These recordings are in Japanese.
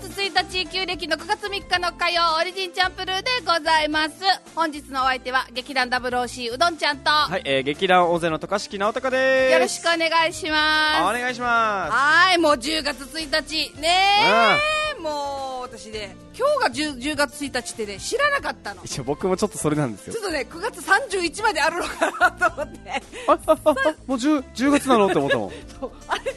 1日旧暦の9月3日の火曜オリジンチャンプルーでございます。本日のお相手は劇団 WOC うどんちゃんと、 はい、劇団大勢の渡嘉敷直隆です。 よろしくお願いします。 お願いします。 はい、もう10月1日ねえ、もう私ね、今日が 10月1日ってね、知らなかったの。 一応僕もちょっとそれなんですよ。 ちょっとね、9月31まであるのかなと思ってもう 10月なのって思ったもんそうあれ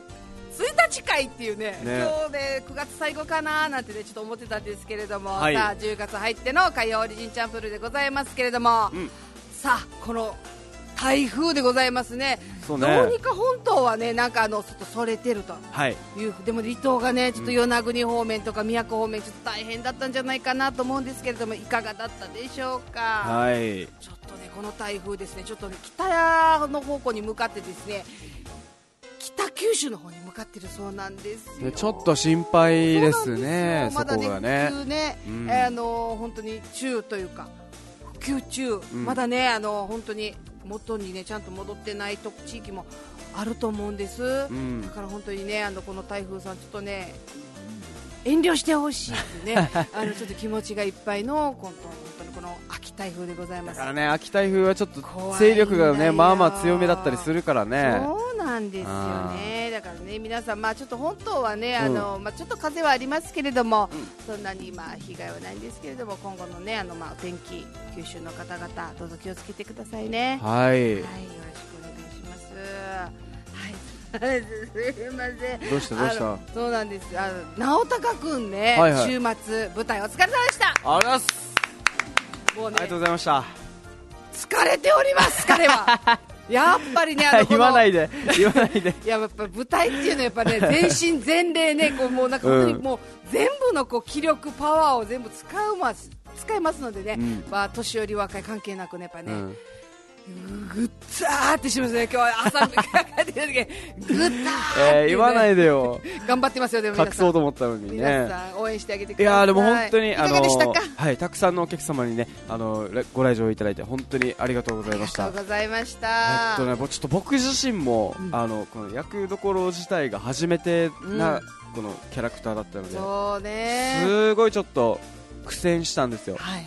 1日会っていうね、 ね、 今日ね9月最後かななんてねちょっと思ってたんですけれども、 はい、 さあ10月入っての火曜オリジンチャンプルーでございますけれども、さあこの台風でございますね。 そうね、 どうにか本島はね、なんかちょっとそれてるという、 はい、 でも離島がねちょっと与那国方面とか宮古方面ちょっと大変だったんじゃないかなと思うんですけれども、いかがだったでしょうか。 はい、 ちょっとねこの台風ですね、ちょっとね北の方向に向かってですね、北九州の方に向かってるそうなんですよ。 ちょっと心配ですね、 まだね、 そこがね、 普及ね、本当に中というか普及中、まだね本当に元にねちゃんと戻ってない地域もあると思うんです、だから本当にねこの台風さんちょっとね遠慮してほしいっていうねちょっと気持ちがいっぱいの本当にこの秋台風でございます。 だからね、秋台風はちょっと勢力がねまあまあ強めだったりするからね。 そうなんですよね。だからね皆さん、ちょっと本当はねちょっと風はありますけれども、そんなに被害はないんですけれども、今後のねお天気、九州の方々どうぞ気をつけてくださいね。 はい、 よろしくお願いします。はいすいません。 どうしたどうした。 そうなんです。直隆くんね、週末舞台お疲れ様でした。 ありがとうございます。 もうね、 ありがとうございました。 疲れております彼はやっぱりね言わないで言わないでいや、やっぱ舞台っていうのはやっぱね全身全霊ねもうなんか本当にもう全部の気力パワーを全部使いますのでね、年寄り若い関係なくねやっぱね、ぐったーってしますね。今日朝帰ってきた時ぐったーって、 言わないでよ頑張ってますよ。でも皆さん隠そうと思ったのにね、 皆さん応援してあげてください。 いやでも本当にいかがでしたか。 はい、たくさんのお客様にねご来場いただいて本当にありがとうございました。 ありがとうございました。 ちょっと僕自身も、この役どころ自体が初めてな、このキャラクターだったので、 そうね、 すごいちょっと苦戦したんですよ。 はいはい、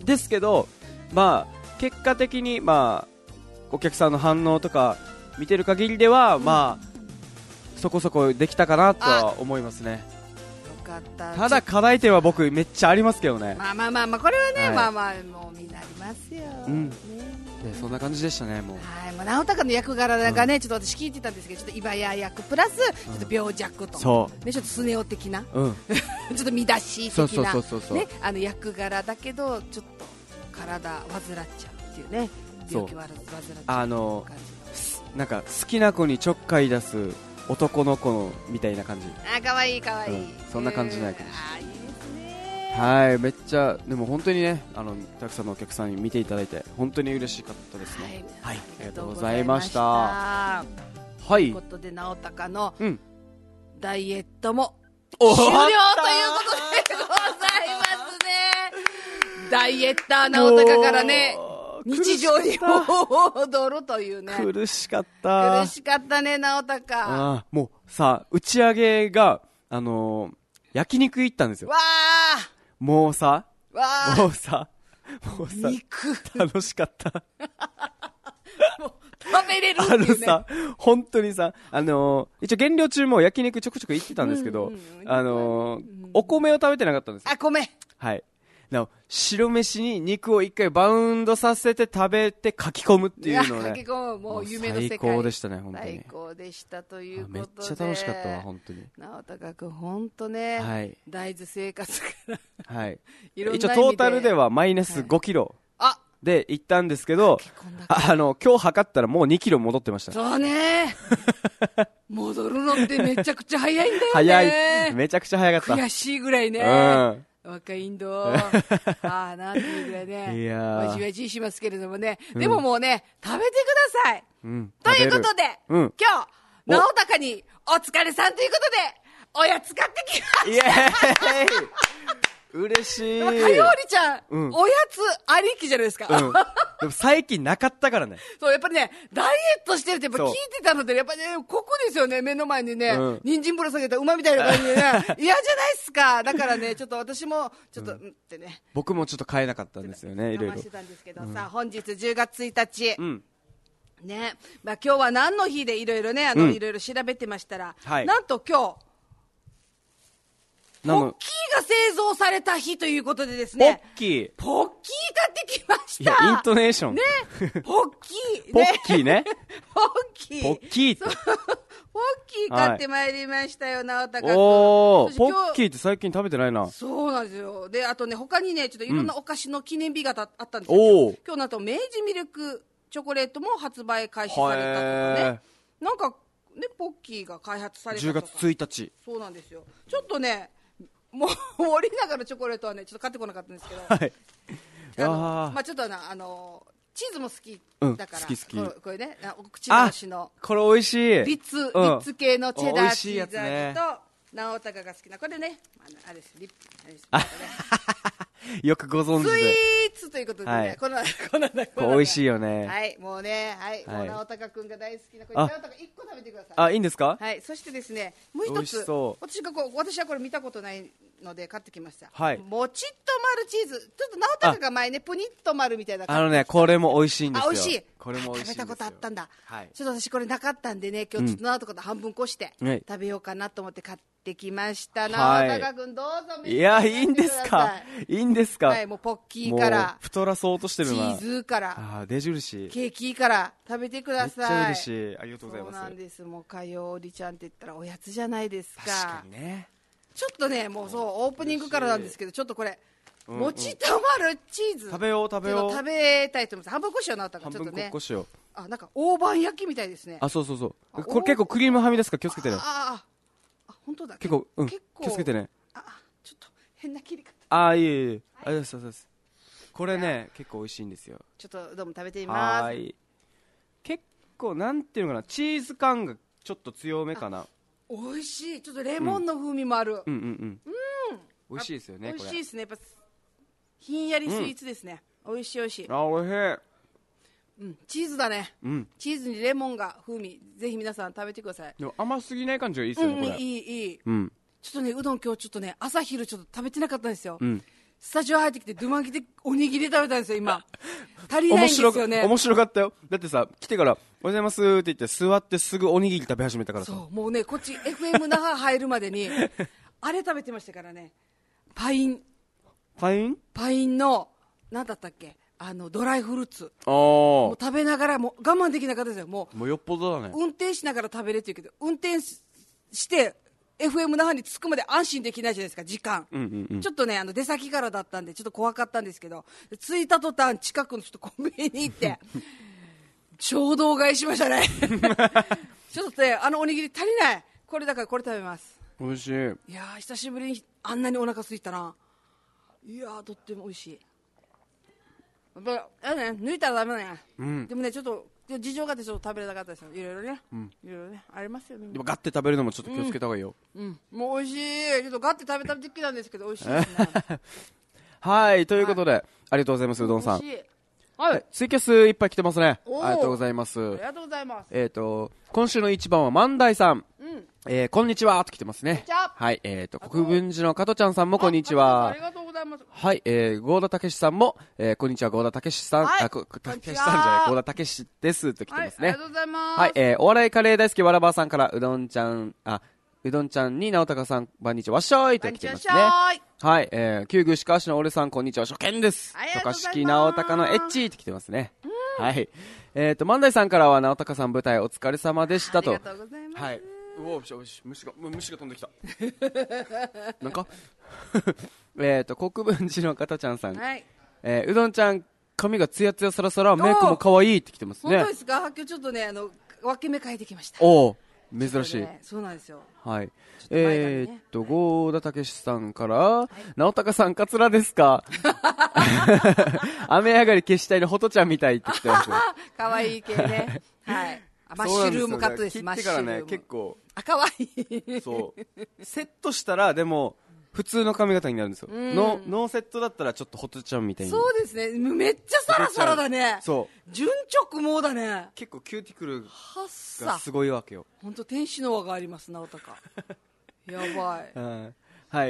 ですけど結果的にお客さんの反応とか見てる限りでは、そこそこできたかなとは思いますね。 よかった。 ただ課題点は僕めっちゃありますけどね。 これはね、もうみんなありますよ、 そんな感じでしたね。もう直隆の役柄がね、ちょっと私聞いてたんですけど、ちょっとイバヤ役プラスちょっと病弱と、ちょっとスネ夫的な、ちょっと見出し的な役柄だけど、ちょっと体患っちゃうっていうね、病気を患っちゃう感じ。 なんか好きな子にちょっかい出す男の子みたいな感じ。 かわいいかわいい、 そんな感じないかもしれない。 いいですね。 はい、めっちゃでも本当にねたくさんのお客さんに見ていただいて本当に嬉しかったですね。はい、ありがとうございました。はい、ということで直隆のダイエットも終了ということでございますね。ダイエッター直隆からね日常に戻るというね。 苦しかったね直隆。 もうさ、打ち上げが焼肉行ったんですよ。もうさ肉楽しかったもう食べれるっていうね。 本当にさ一応減量中も焼肉ちょくちょく行ってたんですけど、お米を食べてなかったんですよ。 米、 はい、白飯に肉を一回バウンドさせて食べて書き込むっていうのをね、 書き込む、もう夢の世界、 最高でしたね。本当に最高でしたということで、 めっちゃ楽しかったわ本当に。 直隆君本当ね、大豆生活からいろんな意味で一応トータルではマイナス5キロで行ったんですけど、今日測ったらもう2キロ戻ってました。 そうね戻るのってめちゃくちゃ早いんだよね。 早い、めちゃくちゃ早かった。 悔しいぐらいね、若いんどなんていうぐらいね、わじわじしますけれどもね、でももうね食べてください、ということで、今日直隆にお疲れさんということでおやつ買ってきました。 嬉しい。 かよりちゃん、おやつありきじゃないですか。 でも最近なかったからね。 そう、やっぱりね、ダイエットしてるってやっぱ聞いてたので、やっぱりね、ここですよね、目の前にね、人参ぶら下げた馬みたいな感じでね、嫌じゃないっすか。だからね、ちょっと私も、ちょっと、ってね。 僕もちょっと買えなかったんですよね、いろいろ。 我慢してたんですけどさ、本日10月1日。ね、まあ今日は何の日でいろいろね、いろいろ調べてましたら、なんと今日、ポッキーが製造された日ということでですね。 ポッキー買ってきました。 いや、イントネーション。 ね。ポッキー。 ポッキーね。 ポッキー。 ポッキーって。 ポッキー買ってまいりましたよ、直高君。 おー、ポッキーって最近食べてないな。 そうなんですよ。で、あとね、他にね、ちょっといろんなお菓子の記念日があったんですけど、今日なんと明治ミルクチョコレートも発売開始されたとかね。なんか、ね、ポッキーが開発されたとか。 10月1日。 そうなんですよ。ちょっとね、もう森永のチョコレートはねちょっと買ってこなかったんですけど、はい、まあちょっとチーズも好きだから、 好きこれね、お口直しのこれ美味しいリッツ系のチェダーチーズ味と直高が好きなこれね、あれですリップよくご存知でスイーツということでね、この美味しいよね。 はい、もうね、はい、もう直高くんが大好きなこれ直高1個食べてください。 あ、いいんですか？ はい、そしてですね、もう一つ私はこれ見たことないので買ってきました。はい、もちっと丸チーズ。ちょっと直高が前ねプニッと丸みたいなこれも美味しいんですよ。 美味しい。 これも美味しい。 食べたことあったんだ。ちょっと私これなかったんでね、今日ちょっと直高と半分こして食べようかなと思って買ってきました。直高くんどうぞ。 いや、いいんですか？いいんですか？ はい、もうポッキーから太らそうとしてるな。 チーズからデジ印ケーキから食べてください。 めっちゃ嬉しい。ありがとうございます。 そうなんです。もうかよりちゃんって言ったらおやつじゃないですか。 確かにね。 ちょっとね、もうそうオープニングからなんですけど、ちょっとこれもちと丸チーズ食べよう食べたいと思います。半分こしようなったからちょっとね。 半分こしよう。なんか大判焼きみたいですね。 そうそうそう。これ結構クリームはみですか？気をつけてね。 本当だ。 結構気をつけてね。 ちょっと変な切り方。 いえいえ。ありがとうございます。これね結構美味しいんですよ。 ちょっとどうも食べてみます。はい。 結構なんていうのかな、チーズ感がちょっと強めかな。 美味しい。ちょっとレモンの風味もある。 美味しいですよね。 美味しいですね。やっぱひんやりスイーツですね。美味しい美味しい。 美味しい。 チーズだね。チーズにレモンが風味。ぜひ皆さん食べてください。 でも甘すぎない感じがいいですよね。これいい。ちょっとね、うどん今日ちょっとね、朝昼ちょっと食べてなかったんですよ。スタジオ入ってきてドゥマンキでおにぎり食べたんですよ今。足りないんですよね。 面白かったよ。だってさ、来てからおはようございますって言って座ってすぐおにぎり食べ始めたからさ。 そう、もうね、こっち FM 那覇入るまでにあれ食べてましたからね。パインの何だったっけ、ドライフルーツ。もう食べながらもう我慢できなかったですよ。もうよっぽどだね。 運転しながら食べれって言うけど、運転してFM 那覇に着くまで安心できないじゃないですか、時間。ちょっとね、出先からだったんでちょっと怖かったんですけど、着いた途端近くのちょっとコンビニに行って衝動買いしましたねちょっとね、おにぎり足りない。これだからこれ食べます。 美味しい。 いや久しぶりにあんなにお腹空いたな。いやとっても美味しい。やっぱ抜いたらダメだね。でもね、ちょっと事情があってちょっと食べれなかったですよ。いろいろね、いろいろねありますよね。 でもガッて食べるのもちょっと気をつけた方がいいよ。 もう美味しい。ちょっとガッて食べた時期なんですけど美味しいですねはい、ということで、ありがとうございます。うどんさん。 はい、 ツイキャスいっぱい来てますね。ありがとうございます。 ありがとうございます。 今週の一番は万代さん。こんにちはと来てますね。はい、国分寺の加トちゃんさんもこんにちは。 ありがとうございます。 はい、郷田武史さんも、こんにちは、郷田武史さん、武史さんじゃない、郷田武史ですと来てますね。 ありがとうございます。 はい、お笑いカレー大好きわらばーさんからうどんちゃんに直高さん、こんにちは、わっしょいと来てますね。はい、旧宮鹿橋の俺さん、こんにちは、初見です。渡嘉敷直高のエッチーと来てますね。はい。万代さんからは直高さん舞台お疲れ様でしたと。 ありがとうございます。はい。 虫が飛んできた。なんか国分寺のかたちゃんさん。はい。うどんちゃん、髪がツヤツヤサラサラ、メイクも可愛いって来てますね。 本当ですか？今日ちょっとね、分け目変えてきました。 珍しい。 そうなんですよ。 はい。郷田武史さんから、直高さん、カツラですか？雨上がり消したいのホトちゃんみたいって来てます。 可愛い系ね。はい。マッシュルームカットです。 切ってからね、結構。 可愛い。 そう。セットしたら、でも、 普通の髪型になるんですよ。ノーセットだったらちょっとホトちゃんみたいに。 そうですね。めっちゃサラサラだね。 そう。 純直毛だね。 結構キューティクルがすごいわけよ。 本当天使の輪があります、直高。やばい。 はい。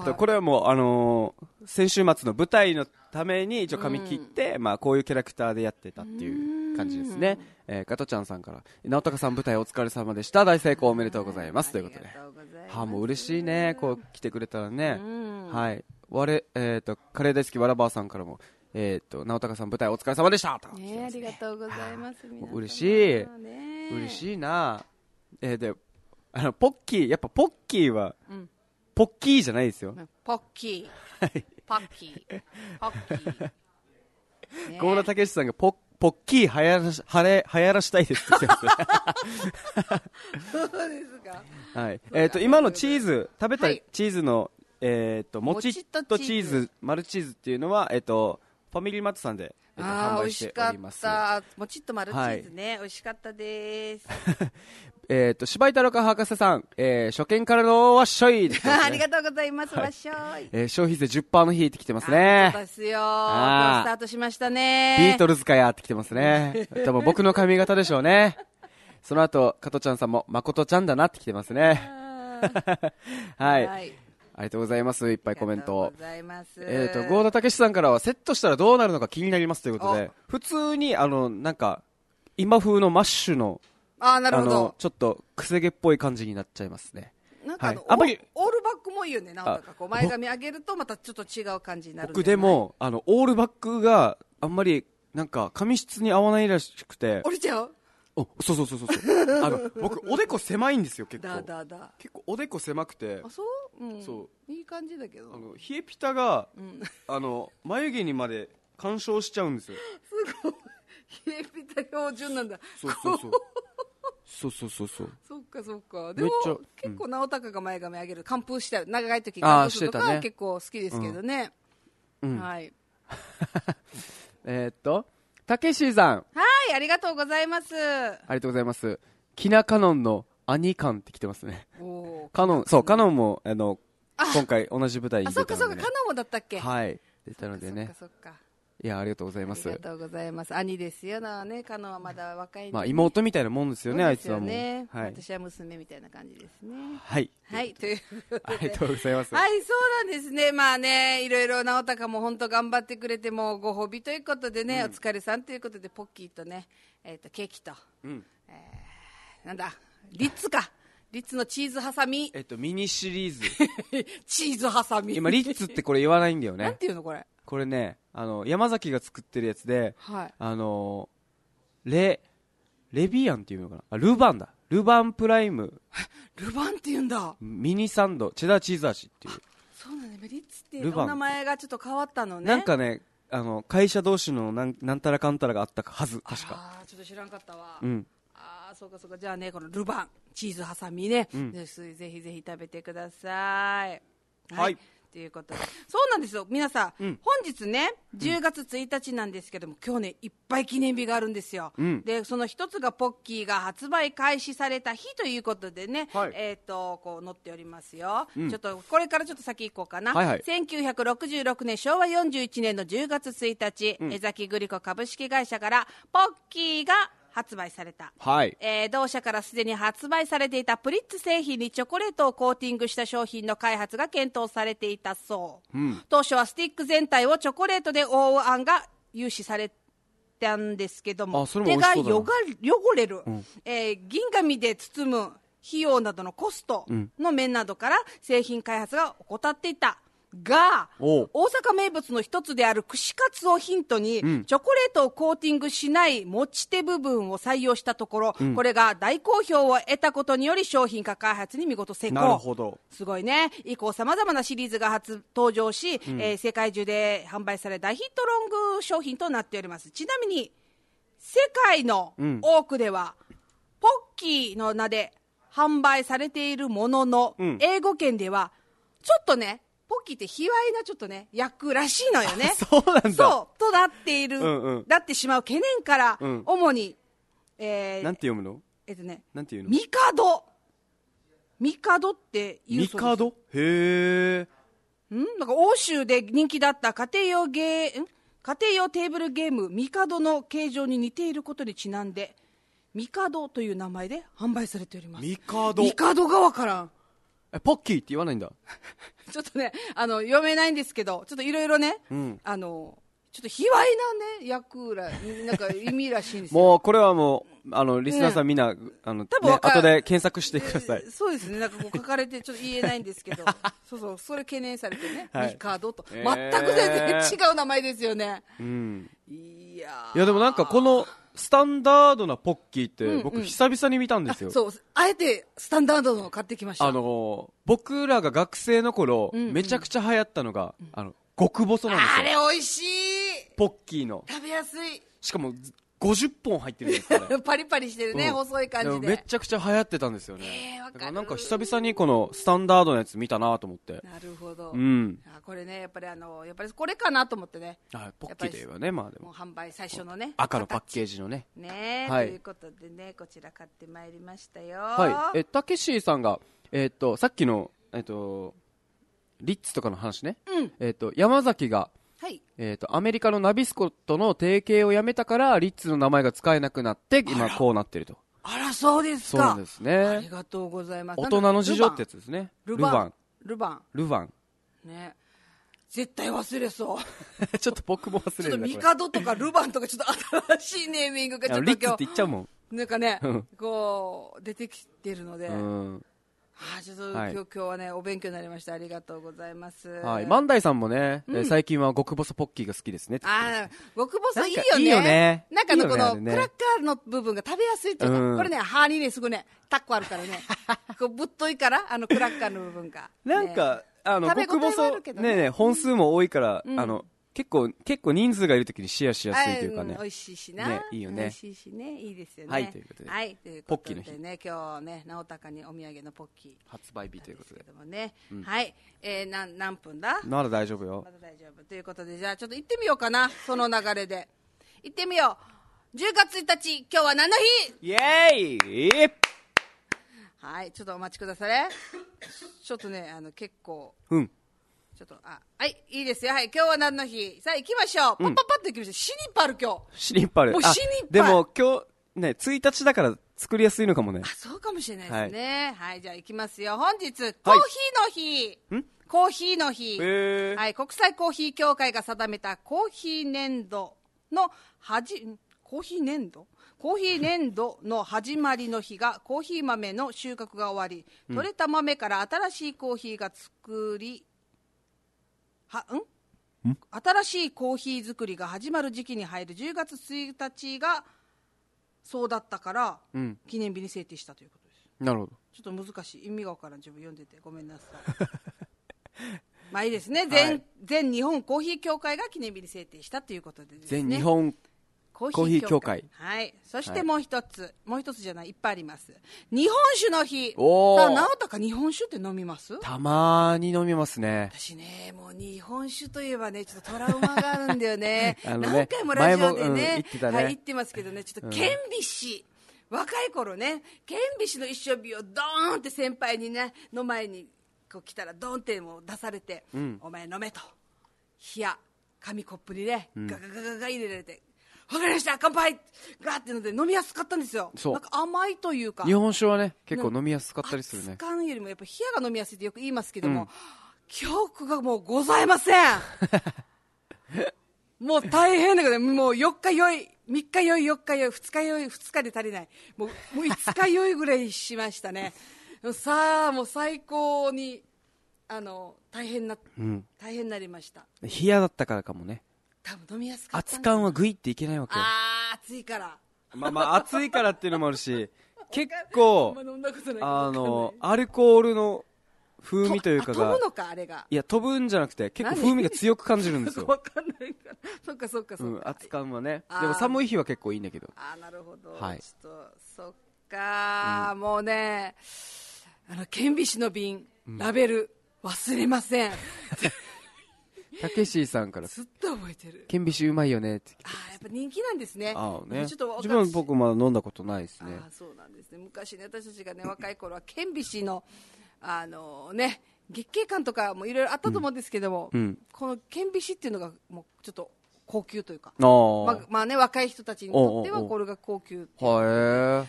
これはもう、先週末の舞台のために一応髪切って、まあこういうキャラクターでやってたっていう感じですね。加トちゃんさんから、直高さん舞台お疲れ様でした。大成功おめでとうございます。ということで。もう嬉しいね。こう来てくれたらね。はい。カレー大好きわらばーさんからも、直高さん舞台お疲れ様でしたと。 ありがとうございます。 嬉しい。嬉しいな。で、ポッキー、やっぱポッキーは、ポッキーじゃないですよ。 ポッキー。はい。ポッキー。ポッキー。 郷田武史さんがポッキー流行らしたいですって言ってます。 そうですか。 はい。今のチーズ、食べたチーズの、もちっとチーズ、マルチーズっていうのは、ファミリーマートさんで、販売しております。 美味しかった。もちっとマルチーズね、美味しかったです。 柴井太郎か博士さん、初見からのわっしょい、ね、 ありがとうございます、わっしょい。 消費税 10% の日ってきてますね。 そうですよ。スタートしましたね。 ビートルズかやってきてますね。多分僕の髪型でしょうね。その後、加トちゃんさんも、まことちゃんだなってきてますね。はい。ありがとうございます。いっぱいコメント。郷田武史さんからは、セットしたらどうなるのか気になりますということで、普通に、なんか、今風のマッシュの、 なるほど。 ちょっと、くせ毛っぽい感じになっちゃいますね。 なんかあんまり、オールバックもいいよね。なんかこう、前髪上げるとまたちょっと違う感じになる。 僕でも、オールバックがあんまり、なんか、髪質に合わないらしくて。 降りちゃう？ そう。僕、おでこ狭いんですよ、結構。結構、おでこ狭くて。 そう？そう。いい感じだけど。 冷えピタが、眉毛にまで干渉しちゃうんですよ。 すごい。冷えピタ標準なんだ。 そう。そっか。でも、結構直高が前髪上げる。寒風した長い時寒風するとか結構好きですけどね。はい。 たけしさん。 はい、ありがとうございます。 ありがとうございます。キナカノンの兄感って来てますね。カノンも、今回同じ舞台に出たので、ね。 そうか、カノンもだったっけ？ はい。出たのでね。 そっか。 いや、ありがとうございます。 ありがとうございます。兄ですよね。カノンはまだ若い、ね。 まあ、妹みたいなもんですよね、あいつはもう。 はい。私は娘みたいな感じですね。 はい。 はい、というありがとうございます。 はい、そうなんですね。まあね、いろいろ直高も本当頑張ってくれて、もご褒美ということでね、お疲れさんということで、ポッキーとね、ケーキと、なんだ、リッツか。リッツのチーズハサミ。 ミニシリーズ。 チーズハサミ。 今、リッツってこれ言わないんだよね。 なんていうのこれ。 これね、山崎が作ってるやつで、 はい、 レビアンっていうのかな、ルヴァンだ。ルヴァンプライム。 ルヴァンって言うんだ。 ミニサンド、チェダーチーズ味っていう。 そうなんだね。リッツってお名前がちょっと変わったのね。 なんかね、会社同士のなんたらかんたらがあったはず、確か。 ちょっと知らんかったわ。そうか。じゃあね、このルヴァン、チーズハサミね、ぜひ食べてください。 はい。 ということで、そうなんですよ、皆さん、本日ね、10月1日なんですけども、今日ね、いっぱい記念日があるんですよ。で、その一つがポッキーが発売開始された日ということでね、こう載っておりますよ。ちょっとこれからちょっと先行こうかな。1966年昭和41年の10月1日、江崎グリコ株式会社からポッキーが発売された、同社からすでに発売されていたプリッツ製品にチョコレートをコーティングした商品の開発が検討されていたそう、当初はスティック全体をチョコレートで覆う案が有志されたんですけども、手が汚れる、銀紙で包む費用などのコストの面などから製品開発が怠っていたが、大阪名物の一つである串カツをヒントに、チョコレートをコーティングしない持ち手部分を採用したところ、これが大好評を得たことにより商品化開発に見事成功。 なるほど。 すごいね。以降さまざまなシリーズが登場し、世界中で販売され大ヒットロング商品となっております。ちなみに世界の多くでは、ポッキーの名で販売されているものの、英語圏ではちょっとね、ポッキーって卑猥なちょっとね、役らしいのよね。 そうなんだ。 そう、となっている、なってしまう懸念から、主に、 なんて読むの？なんていうの？ミカドっていうそうです。 ミカド？へー。 なんか欧州で人気だった家庭用テーブルゲームミカドの形状に似ていることにちなんでミカドという名前で販売されております。 ミカドがわからん。 ポッキーって言わないんだ。 ちょっとね読めないんですけど、ちょっといろいろね、ちょっと卑猥なね役なんか意味らしいんですよ。 もうこれはもうリスナーさんみんな、多分後で検索してください。 そうですね、なんかこう書かれてちょっと言えないんですけどそうそれ懸念されてね、ミカドと、全く全然違う名前ですよね。いやでもなんかこのスタンダードなポッキーって僕久々に見たんですよ。 そう、あえてスタンダードのを買ってきました。 僕らが学生の頃、めちゃくちゃ流行ったのが、極細なんですよ。 あれ美味しい。 ポッキーの食べやすい。 しかも50本入ってるんですよね。 パリパリしてるね、細い感じで。 めちゃくちゃ流行ってたんですよね。だからなんか久々にこのスタンダードのやつ見たなと思って。 なるほど。これね、やっぱりこれかなと思ってね。 ポッキーではね、まあでも。 販売最初のね。 赤のパッケージのね。 ね、ということでね、こちら買ってまいりましたよ。 はい。たけしさんが、さっきの、リッツとかの話ね。山崎が、アメリカのナビスコとの提携をやめたからリッツの名前が使えなくなって今こうなってると。 あら、そうですか。 そうですね。 ありがとうございます。 大人の事情ってやつですね。ルバンね、絶対忘れそうちょっと僕も忘れる。 ちょっとミカドとかルバンとかちょっと新しいネーミングがちょっとリッツって言っちゃうもん。 なんかねこう出てきてるので、ちょっと今日はねお勉強になりました。ありがとうございます。 万代さんもね、最近は極細ポッキーが好きですね。 極細いいよね。 いいよね。 なんかこのクラッカーの部分が食べやすいっていうか、これね歯にねすぐねタッコあるからねこうぶっといからクラッカーの部分がなんか極細ね本数も多いから結構人数がいるときにシェアしやすいというかね。 美味しいしな。 いいよね。 美味しいしね。いいですよね。 はい、ということで。 はい、ということでね、今日ね、直高にお土産のポッキー。 発売日ということで。 はい。何分だ？ まだ大丈夫よ。 まだ大丈夫。ということで、じゃあちょっと行ってみようかな。その流れで。行ってみよう。10月1日、今日は何の日？ イエーイ！ はい、ちょっとお待ちください。ちょっとね、結構。ちょっとはいいいですよ。はい、今日は何の日？さあ行きましょう。パッパッパッと行きましょう。シニパル今日。 シニパル。 もうシニパル。 でも今日ね1日だから作りやすいのかもね。 そうかもしれないですね。はい、じゃあ行きますよ。本日コーヒーの日。コーヒーの日。はい、国際コーヒー協会が定めたコーヒー年度のコーヒー年度の始まりの日がコーヒー豆の収穫が終わり、取れた豆から新しいコーヒーが新しいコーヒー作りが始まる時期に入る10月1日がそうだったから、記念日に制定したということです。 なるほど。 ちょっと難しい、意味がわからん。自分読んでてごめんなさいまあいいですね。全日本コーヒー協会が記念日に制定したということでですね。 全日本コーヒー協会。 はい。そしてもう一つじゃない、いっぱいあります。日本酒の日。さあ、直高日本酒って飲みます？ たまーに飲みますね。 私ね、もう日本酒といえばね、ちょっとトラウマがあるんだよね。何回もラジオでね、言ってますけどね、ちょっと顕微師。若い頃ね、顕微師の一升瓶をドーンって先輩にね、の前にこう来たらドーンってもう出されて、お前飲めと。冷や、紙コップにね、ガガガガガ入れられて、わかりました乾杯ガーってので飲みやすかったんですよ。なんか甘いというか、 日本酒はね結構飲みやすかったりするね。 熱燗よりもやっぱ冷やが飲みやすいってよく言いますけども、記憶がもうございませんもう大変だけど、もう4日酔い3日酔い4日酔い2日酔い2日で足りない、もう5日酔いぐらいしましたねさあもう最高に大変なりました。 冷やだったからかもね。 多分飲みやすかった。 熱燗はグイっていけないわけよ。 熱いから。 まあ熱いからっていうのもあるし結構アルコールの風味というかが飛ぶのかあれが。 いや飛ぶんじゃなくて結構風味が強く感じるんですよ。 分かんないから。そっか熱燗はね。でも寒い日は結構いいんだけど。 なるほど。ちょっとそっか、もうね顕微師の瓶、ラベル忘れませんたけしさんからずっと覚えてる。 顕微酒うまいよねって。 やっぱ人気なんですね。 自分は僕まだ飲んだことないですね。 そうなんですね。昔ね私たちがね若い頃は顕微酒のね月桂冠とかもいろいろあったと思うんですけども、この顕微鏡っていうのがもうちょっと高級というか、まあね、若い人たちにとってはこれが高級っていう、こ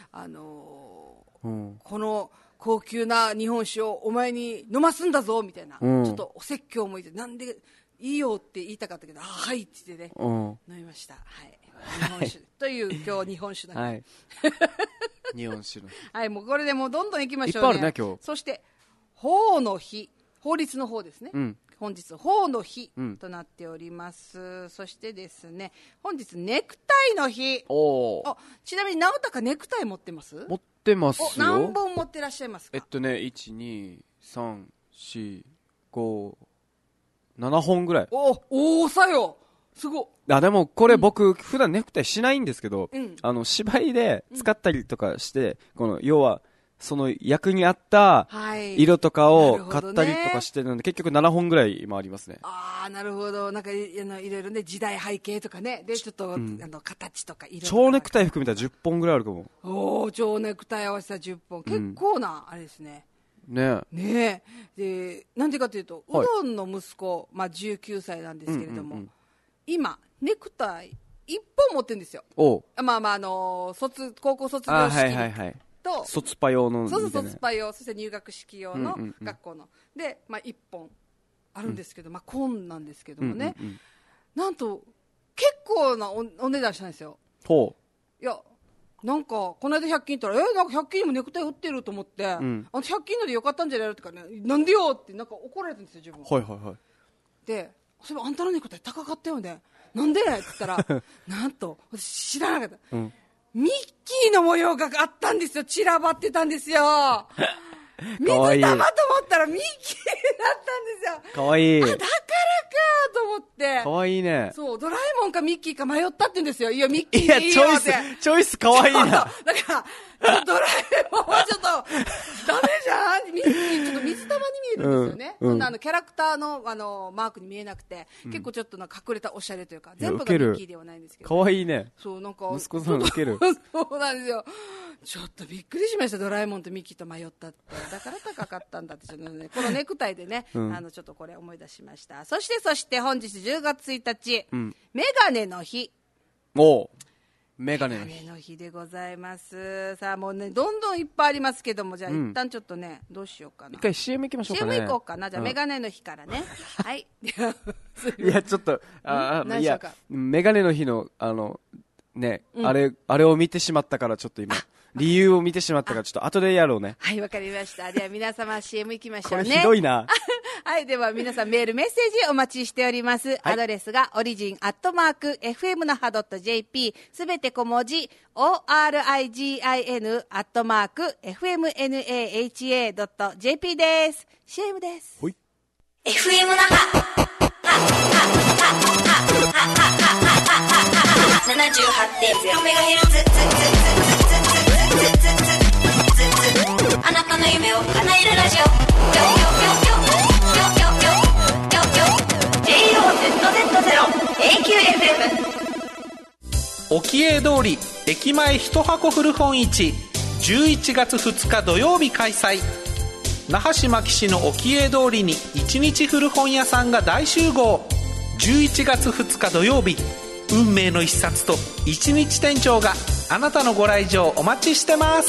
の高級な日本酒をお前に飲ますんだぞみたいな、ちょっとお説教もいて、なんでいいよって言いたかったけど、はいって言ってね、飲みました。はい。日本酒という今日日本酒だね。 日本酒の。 はい、もうこれでもうどんどん行きましょうね。 いっぱいあるね今日。 そして法の日、法律の方ですね。本日法の日となっております。そしてですね、本日ネクタイの日。ちなみに直高ネクタイ持ってます？ 持ってますよ。 何本持ってらっしゃいますか ？1、2、3、4、5、7本ぐらい。 さよ。すご。 でもこれ僕、普段ネクタイしないんですけど、芝居で使ったりとかして、この要はその役に合った色とかを買ったりとかしてるので、結局7本ぐらい今ありますね。 なるほど。なんかいろいろね、時代背景とかね、でちょっと、形とか色とか。 蝶ネクタイ含めたら10本ぐらいあるかも。 蝶ネクタイ合わせた10本、結構なあれですね。ねで、なんでかというと、うどんの息子、19歳なんですけれども、今ネクタイ1本持ってるんですよ。高校卒業式と卒パ用の、 卒パ用、そして入学式用の学校の、で、1本あるんですけど、紺なんですけどもね、なんと結構な お値段したんですよ。いや、なんかこの間100均行ったら、なんか100均にもネクタイ売ってると思って、100均のでよかったんじゃないのってかね、なんでよってなんか怒られたんですよ、自分。で、それあんたのネクタイ高かったよね、なんでって言ったらなんと私知らなかった、ミッキーの模様があったんですよ。散らばってたんですよ。水玉と思ったらミッキーだったんですよ。 かわいい。 だからかと思って。 かわいいね。 そう、ドラえもんかミッキーか迷ったって言うんですよ。いや、ミッキーでいいよって。 チョイスかわいいな。だから、ドラえもんはちょっと、ダメじゃん。ミッキー、ちょっと水玉に見えるんですよね。そんなキャラクターの、マークに見えなくて、結構ちょっと隠れたおしゃれというか、全部がミッキーではないんですけど。 かわいいね。 そう、なんか。 息子さんウケる。 そうなんですよ。ちょっとびっくりしました。ドラえもんとミッキーと迷ったって。だから高かったんだって、ちょっとね、このネクタイでね、ちょっとこれ思い出しました。そして本日10月1日、メガネの日。メガネの日でございます。さあもうね、どんどんいっぱいありますけども、じゃあ一旦ちょっとね、どうしようかな。 一回 CM 行きましょうかね。 CM 行こうかな。じゃあメガネの日からね。はい。 いやちょっといやメガネの日のね、あれを見てしまったからちょっと今理由を見てしまったからちょっと後でやろうね。 はい、わかりました。では皆様 CM 行きましょうね。 これひどいな。 はい、では皆さんメールメッセージお待ちしております。アドレスがorigin@fmnaha.jp、 すべて小文字 origin@fmnaha.jp です。 CM です。 はい。 FM 那覇 78.0MHz、 あなたの夢を叶えるラジオ、 JOZZ0AQFM。 沖永通り駅前一箱古本市、11月2日土曜日開催。那覇市牧市の沖永通りに一日古本屋さんが大集合。11月2日土曜日、運命の一冊と一日店長があなたのご来場お待ちしてます。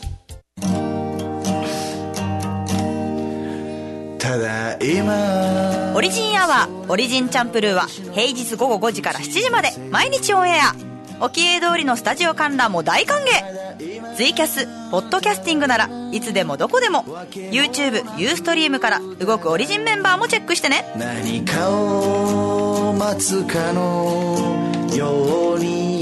ただいまオリジンアワー、オリジンチャンプルーは平日午後5時から7時まで毎日オンエア。沖永通りのスタジオ観覧も大歓迎。ツイキャス、ポッドキャスティングならいつでもどこでも YouTube、ユーストリームから動くオリジンメンバーもチェックしてね。 何かを待つかのように。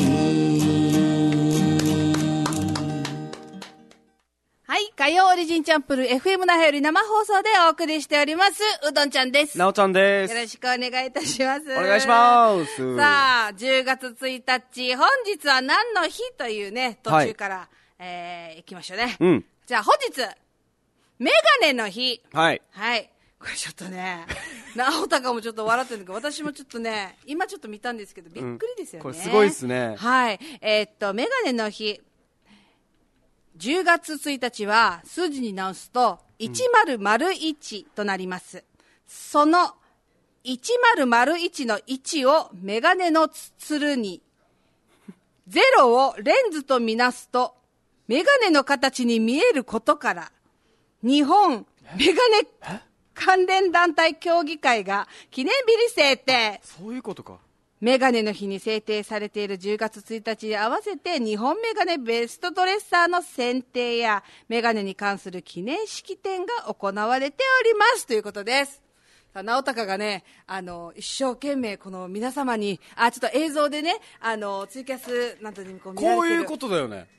はい、火曜オリジンチャンプル FM 那覇より生放送でお送りしております。うどんちゃんです。 なおちゃんです。 よろしくお願いいたします。 お願いします。 さあ、10月1日、本日は何の日というね、途中から、行きましょうね。じゃあ本日、メガネの日。 はい。 はい。これちょっとね、直高もちょっと笑ってるんだけど、私もちょっとね、今ちょっと見たんですけど、びっくりですよね。 これすごいですね。 はい。メガネの日。10月1日は数字に直すと 1001となります。その1001の1をメガネのつるに、0をレンズとみなすと、メガネの形に見えることから、日本メガネ関連団体協議会が記念日に制定。 そういうことか。 メガネの日に制定されている10月1日に合わせて日本メガネベストドレッサーの選定やメガネに関する記念式典が行われておりますということです。さあ、直隆がね、一生懸命この皆様に、ちょっと映像でね、ツイキャスなんとにこう見られてる。 こういうことだよね。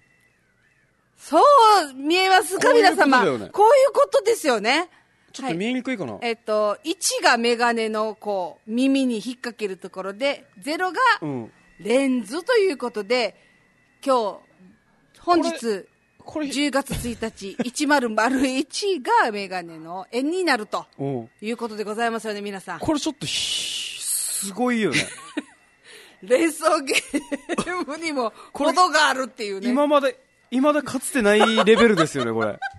そう見えますか、皆様。こういうことですよね。 ちょっと見えにくいかな。 1がメガネのこう耳に引っ掛けるところで、0がレンズということで、本日10月1日1001がメガネの円になるということでございますよね、皆さん。 これちょっとすごいよね。 連想ゲームにも程があるっていうね。 今だかつてないレベルですよね、これ。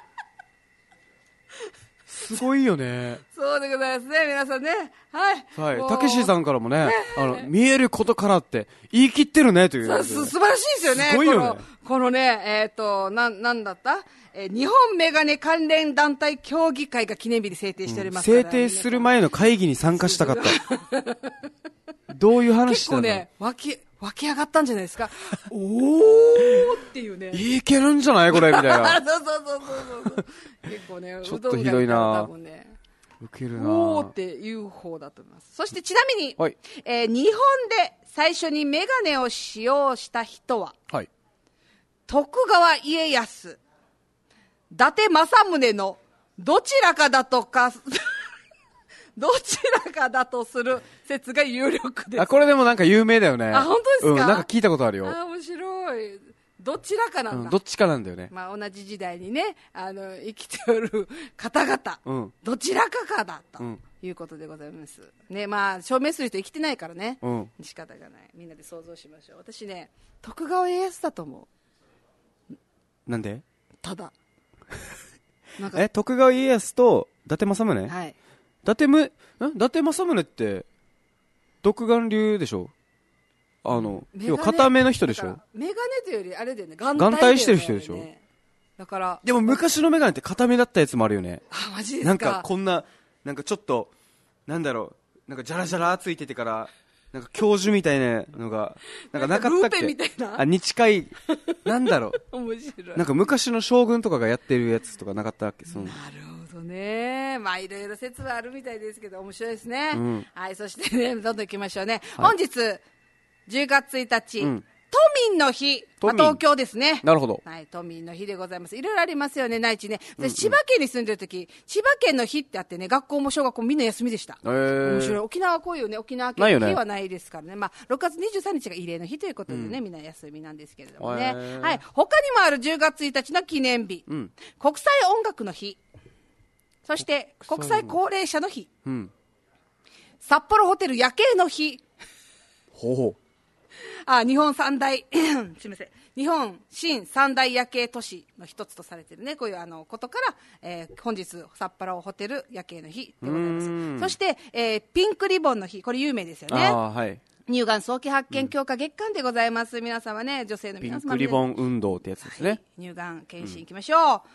すごいよね。 そうでございますね、皆さんね。はい。 はい。たけしさんからもね、見えることからって言い切ってるね、という、 素晴らしいですよね。 すごいよね。 このね、なんだった日本メガネ関連団体協議会が記念日に制定しておりますから、 制定する前の会議に参加したかった。どういう話したの？ 結構ね、湧き上がったんじゃないですか。おーっていうね。 いけるんじゃないこれみたいな。 そう。結構ね、 ちょっとひどいな。 多分ね、 ウケるな。 おーっていう方だと思います。そしてちなみに、 はい、 日本で最初にメガネを使用した人は、 はい、 徳川家康、伊達政宗のどちらかだとする説が有力です。 これでもなんか有名だよね。 本当ですか？ なんか聞いたことあるよ。 面白い。どちらかなんだ。 どっちかなんだよね。 同じ時代にね、生きておる方々、どちらかだということでございます。ね、証明する人生きてないからね。仕方がない。みんなで想像しましょう。私ね、徳川家康だと思う。 なんで？ ただ。 徳川家康と伊達政宗？ はい。伊達政宗って独眼流でしょ？要は片目の人でしょ？ メガネというよりあれだよね、 眼帯してる人でしょ？ だからでも昔のメガネって片目だったやつもあるよね。 マジですか？ なんかこんな、なんかちょっとなんだろう、なんかジャラジャラついててからなんか教授みたいなのがなんかなかったっけ？ ルーペみたいな。 に近い、なんだろう。 面白い。 なんか昔の将軍とかがやってるやつとかなかったっけ？ なるほどね。いろいろ説はあるみたいですけど面白いですね。はい、そしてね、どんどん行きましょうね。本日10月1日、都民の日、東京ですね。 なるほど。 はい、都民の日でございます。いろいろありますよね、内地ね。私、千葉県に住んでる時、千葉県の日ってあってね、学校も小学校もみんな休みでした。面白い。沖縄はこういうね、沖縄県の日はないですからね。6月23日が慰霊の日ということでね、みんな休みなんですけれどもね。はい、他にもある10月1日の記念日、国際音楽の日、そして国際高齢者の日、札幌ホテル夜景の日、日本三大すみません、日本新三大夜景都市の一つとされているね、こういうことから、本日札幌ホテル夜景の日でございます。そして、ピンクリボンの日、これ有名ですよね。 はい、 乳がん早期発見強化月間でございます。皆様ね、女性の皆様、 ピンクリボン運動ってやつですね。はい、 乳がん検診いきましょう。はい、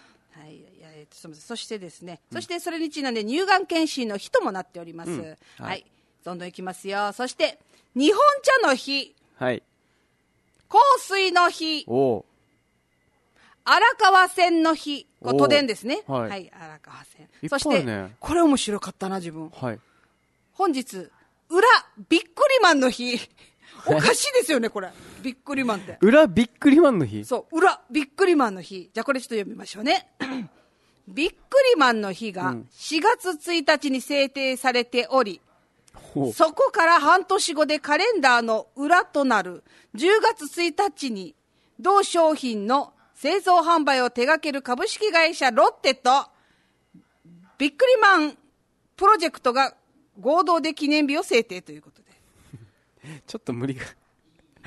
そしてですね、そしてそれにちなんで乳がん検診の日ともなっております。はい、どんどんいきますよ。そして日本茶の日、 はい、 香水の日、荒川線の日、都電ですね。はい、荒川線。そして、これ面白かったな、自分。 はい、 本日、裏ビックリマンの日。おかしいですよね、これ。ビックリマンって。 裏ビックリマンの日？ そう、裏ビックリマンの日。じゃあこれちょっと読みましょうね。ビックリマンの日が4月1日に制定されており、そこから半年後でカレンダーの裏となる10月1日に同商品の製造販売を手掛ける株式会社ロッテとビックリマンプロジェクトが合同で記念日を制定ということでちょっと無理が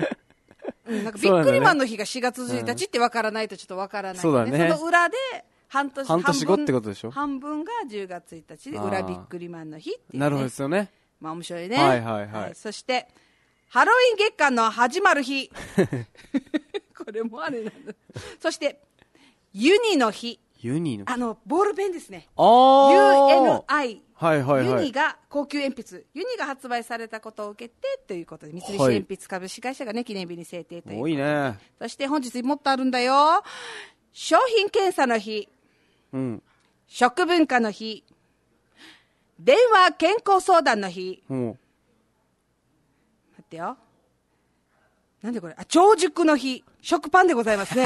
なんかビックリマンの日が4月1日ってわからないとちょっとわからないので、その裏で半年後ってことでしょ。 半分が10月1日で裏ビックリマンの日っていう、ね、 なるほどですよね。 まあ面白いね。 はいはいはい。 そしてハロウィン月間の始まる日これもあれなんだ。そしてユニの日。 ユニの日、 ボールペンですね。 UNI、 はいはいはい、 ユニが高級鉛筆、ユニが発売されたことを受けてということで、三菱鉛筆株式会社がね、記念日に制定という。 多いね。 そして本日もっとあるんだよ。商品検査の日、 うん、 食文化の日、電話健康相談の日、 うん、 待ってよ、なんでこれ、長熟の日、食パンでございますね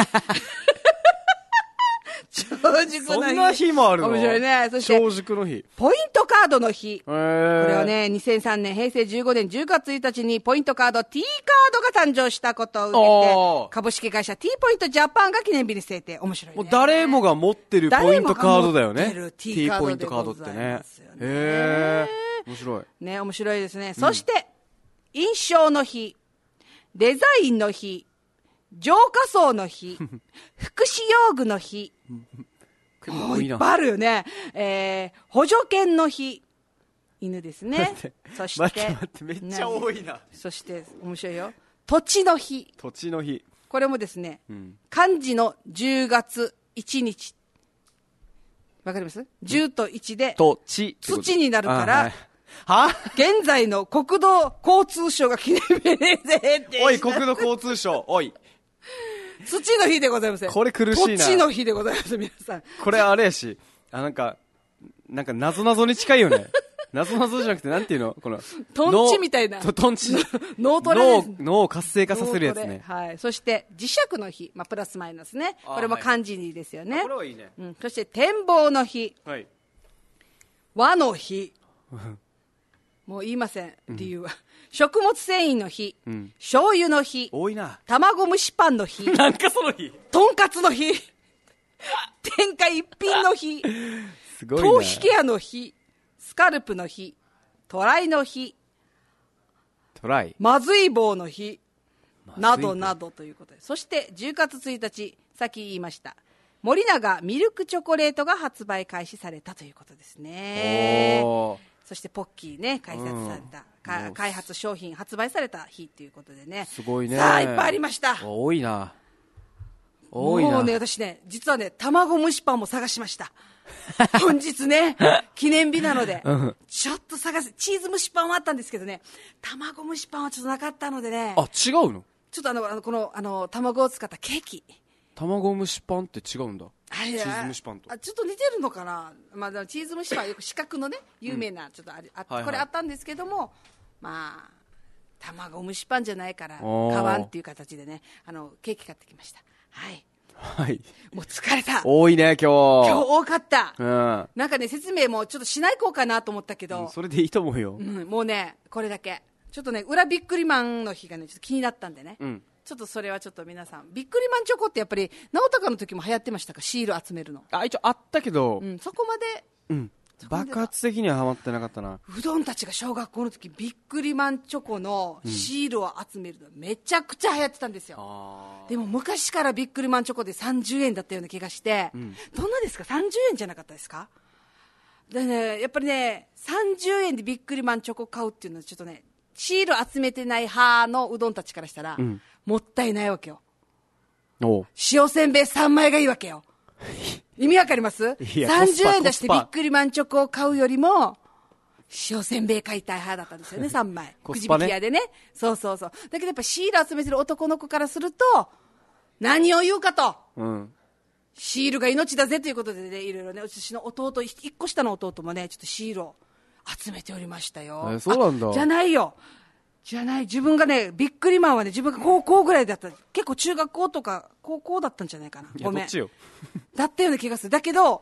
長熟の日。 そんな日もあるの。 面白いね。そして長熟の日、 ポイントカードの日。これはね、2003年平成15年10月1日にポイントカード T カードが誕生したことを受けて、株式会社 T ポイントジャパンが記念日に制定。面白いね。 もう誰もが持ってるポイントカードだよね。 T ポイントカードってね。面白いね。面白いですね。そして印象の日、デザインの日、浄化槽の日福祉用具の日いっぱいあるよね。補助犬の日、犬ですね。そして待ってめっちゃ多いな。 そして面白いよ、土地の日。 土地の日、 これもですね、漢字の10月1日、わかります？ 10 と1で土地になるから、 は現在の国土交通省が記念日に制定。 おい、国土交通省、おい、 土の日でございます。 これ苦しいな。 土地の日でございます、皆さん。 これあれやし、なんか謎々に近いよね。謎々じゃなくて、なんていうの、このトンチみたいな。 トンチ。 脳トレです。 脳を活性化させるやつね。 はい。そして磁石の日、まあプラスマイナスね。これも漢字にですよね。 これはいいね。 そして展望の日、 はい、 和の日。もう言いません、理由は。食物繊維の日、醤油の日、 多いな。 卵蒸しパンの日、 なんかその日、 とんかつの日、天下一品の日、 すごいな。 頭皮ケアの日、スカルプの日、トライの日、まずい棒の日、などなどということで。そして10月1日、さっき言いました森永ミルクチョコレートが発売開始されたということですね。そしてポッキーね、開発された、開発商品発売された日ということでね。 すごいね。 さあ、いっぱいありました。 多いな。多いな。 もうね、私ね、実はね、卵蒸しパンも探しました。本日ね、記念日なので、ちょっと探す。チーズ蒸しパンはあったんですけどね、卵蒸しパンはちょっとなかったのでね。 あ、違うの？ ちょっとこの卵を使ったケーキ。 卵蒸しパンって違うんだ。 チーズ蒸しパンと。 ちょっと似てるのかな。まあ、チーズ蒸しパンはよく四角のね、有名な、ちょっとこれあったんですけども、まあ、卵蒸しパンじゃないから、買わんっていう形でね、ケーキ買ってきました。はい。 はい。 もう疲れた。 多いね、今日。 今日多かった。なんかね、説明もちょっとしないこうかなと思ったけど。 それでいいと思うよ。 もうね、これだけ。ちょっとね、裏ビックリマンの日がね、ちょっと気になったんでね。ちょっとそれはちょっと皆さん、ビックリマンチョコってやっぱり直高の時も流行ってましたか？シール集めるの。 一応あったけど、 そこまで、 爆発的にはハマってなかったな。 うどんたちが小学校の時ビックリマンチョコのシールを集めるのめちゃくちゃ流行ってたんですよ。でも昔からビックリマンチョコで30円だったような気がして、どんなですか？ 30 円じゃなかったですか？でね、やっぱりね、30円でビックリマンチョコ買うっていうのはちょっとね、シール集めてない派のうどんたちからしたら、もったいないわけよ。塩せんべい3枚がいいわけよ。意味わかります？ 30 円出してビックリマンチョコを買うよりも塩せんべい買いたい派だったんですよね。3枚くじ引き屋でね。そうそうそう。だけどやっぱシール集めてる男の子からすると何を言うかと、シールが命だぜということでね、いろいろね、私の弟、1個下の弟もね、ちょっとシールを集めておりましたよ。 そうなんだ。 じゃないよ、自分がね、ビックリマンはね、自分が高校ぐらいだった。結構中学校とか高校だったんじゃないかな。ごめん。 どっちよ。 だったような気がする。だけど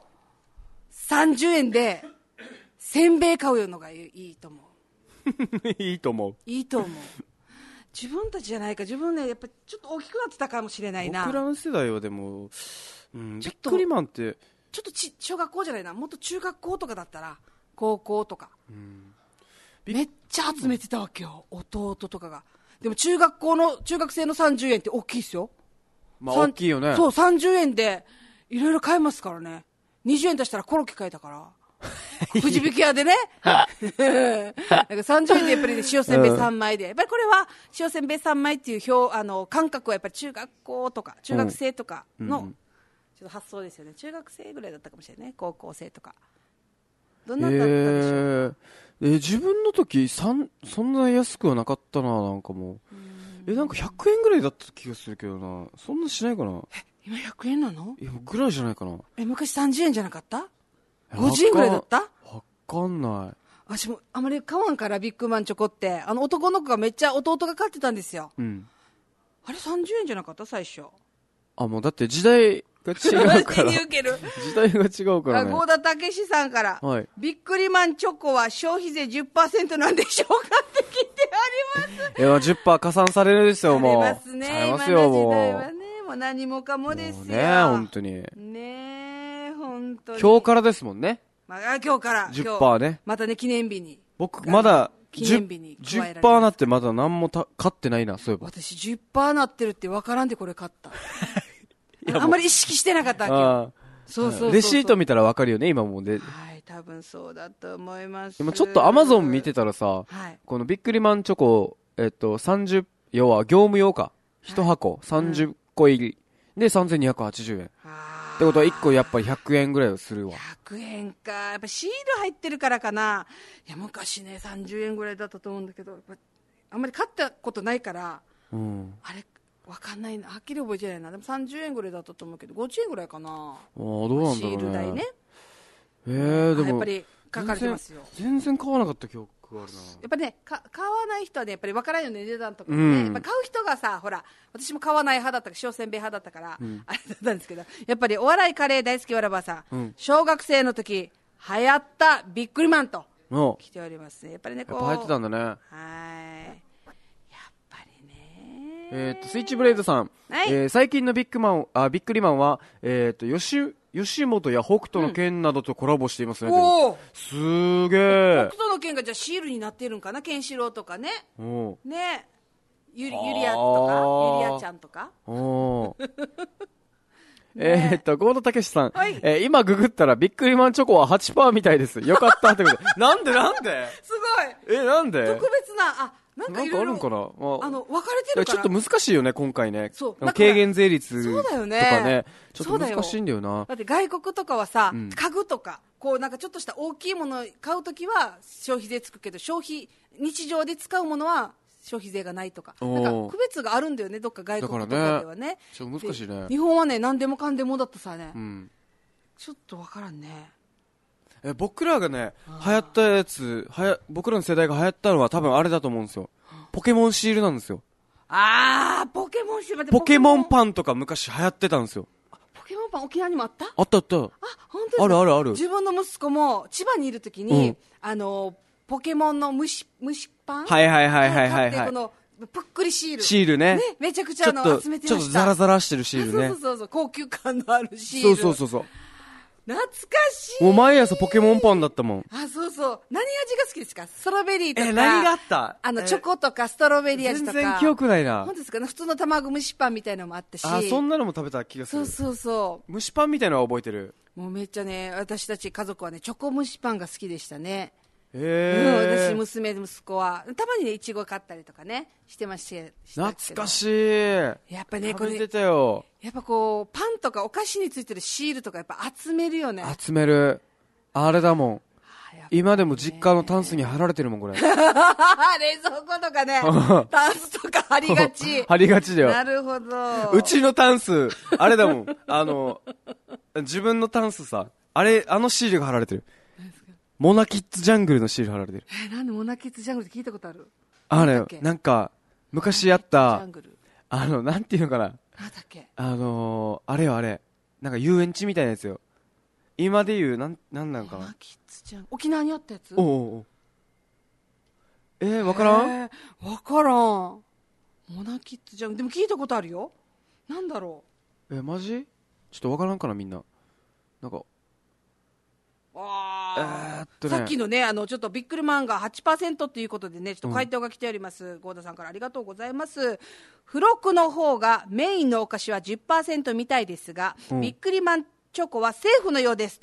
30円でせんべい買うのがいいと思う。 いいと思う。 いいと思う。自分たちじゃないか。自分ね、やっぱちょっと大きくなってたかもしれないな。 僕らの世代はでも、ビックリマンってちょっと小学校じゃないな。もっと中学校とかだったら、高校とか、めっちゃ集めてたわけよ、弟とかが。でも中学生の30円って大きいですよ。 まあ大きいよね。 そう、30円でいろいろ買えますからね。 20円出したらコロッケ買えたからくじ引き屋でねなんか30円でやっぱり、ね、塩せんべい3枚で、やっぱりこれは塩せんべい3枚っていう感覚はやっぱり中学校とか中学生とかの、ちょっと発想ですよね。中学生ぐらいだったかもしれないね。高校生とかどんなだったでしょうか。 自分の時そんな安くはなかったな。なんかもうなんか100円ぐらいだった気がするけどな。そんなしないかな。 今100円なの？ いやぐらいじゃないかな。 昔30円じゃなかった？50円ぐらいだった？ わかんない。 私もあまり買わんから、ビッグマンチョコって男の子がめっちゃ弟が買ってたんですよ、あれ30円じゃなかった最初。 もうだって時代が違うから時代が違うからね。 郷田武史さんから、はい、ビックリマンチョコは消費税 10% なんでしょうかって聞いてあります。 10% 加算されるですよ。もうされますね。 されますよ。 今の時代はね、もう何もかもですよね。 本当にね、本当に今日からですもんね。 今日から 10% ね。 またね、記念日に僕まだ記念日に加えられます。 10% なってまだ何も買ってないな。そういえば私 10% なってるって分からんでこれ買ったあんまり意識してなかったわけ。そうレシート見たら分かるよね今もで。 はい、多分そうだと思います。 今ちょっとアマゾン見てたらさ、はい、このビックリマンチョコ30、要は業務用か、1箱30個入りで3280円ってことは1個やっぱり100円ぐらいはするわ。 100円か。やっぱシール入ってるからかな。いや昔ね30円ぐらいだったと思うんだけど、あんまり買ったことないから、あれわかんないな、はっきり覚えてないな。でも30円ぐらいだったと思うけど50円ぐらいかな。 どうなんだろうね。 シール代ね。 でもやっぱり書かれてますよ。 全然買わなかった記憶があるな。 やっぱりね、買わない人はね、やっぱり分からんよね、値段とかね。やっぱ買う人がさ、ほら、私も買わない派だったから、塩せんべい派だったから、あれだったんですけど、やっぱりお笑いカレー大好きわらばさん、小学生の時流行ったビックリマンと来ておりますね。やっぱりね、こう。 やっぱ流行ってたんだね。 はい。やっぱりね。 スイッチブレイドさん、 はい、 最近のビックリマンは、吉本や北斗の拳などとコラボしていますね。すげえ。 北斗の拳がじゃあシールになってるんかな。ケンシロウとかね。ね。ゆりやとか、ゆりやちゃんとか。 郷田武史さん、はい、今ググったらビックリマンチョコは 8% みたいです。よかったってことで。なんですごい。 なんで特別な、なんかいろいろあるんかな、 分かれてるから。 ちょっと難しいよね今回ね。 そう軽減税率とかね、 ね、ちょっと難しいんだよな。 だって外国とかはさ、家具とかこうなんかちょっとした大きいものを買うときは消費税つくけど、日常で使うものは消費税がないとか、なんか区別があるんだよね、どっか外国とかではね。 ちょっと難しいね。 日本はね、何でもかんでもだったさね、ちょっと分からんね。 僕らがね流行ったやつ、僕らの世代が流行ったのは多分あれだと思うんですよ。ポケモンシールなんですよ。 ポケモンシール。 ポケモンパンとか昔流行ってたんですよ。 ポケモンパン沖縄にもあった？ あった。 本当ですか？ある。自分の息子も千葉にいるときに、ポケモンの虫パン、 はいこのぷっくりシールね、 めちゃくちゃ集めてました。 ちょっとザラザラしてるシールね。 そう高級感のあるシール。 そう懐かしい。 もう毎朝ポケモンパンだったもん。 そう何味が好きですか？ストロベリーとか。 何があった？ チョコとかストロベリー味とか。 全然記憶ないな。 本当ですかね。普通の卵蒸しパンみたいなのもあったし。 そんなのも食べた気がする。 そう。 蒸しパンみたいなのは覚えてる。 もうめっちゃね、私たち家族はね、チョコ蒸しパンが好きでしたね。 私娘息子はたまにね、いちご買ったりとかねしてました。 懐かしい。 やっぱね、これ出てたよ。 やっぱこうパンとかお菓子についてるシールとかやっぱ集めるよね。 集める。あれだもん。今でも実家のタンスに貼られてるもんこれ。冷蔵庫とかね、タンスとか貼りがち。 貼りがちだよ。 なるほど。 うちのタンスあれだもん。自分のタンスさ、シールが貼られてる。モナキッズジャングルのシール貼られてる。 なんでモナキッズジャングルって聞いたことある？ なんか昔やったなんていうのかな。 なんだっけ？ あれなんか遊園地みたいなやつよ。今で言うなんかな。 モナキッズジャングル。沖縄にあったやつ？ わからん？ わからん。モナキッズジャングルでも聞いたことあるよ。なんだろう。マジ？ちょっとわからんかなみんな。なんか。 さっきのね、ちょっとビックリマンが 8% ということでね、ちょっと回答が来ております。郷田さんからありがとうございます。付録の方がメインのお菓子は 10% みたいですが、ビックリマンチョコはセーフのようですって。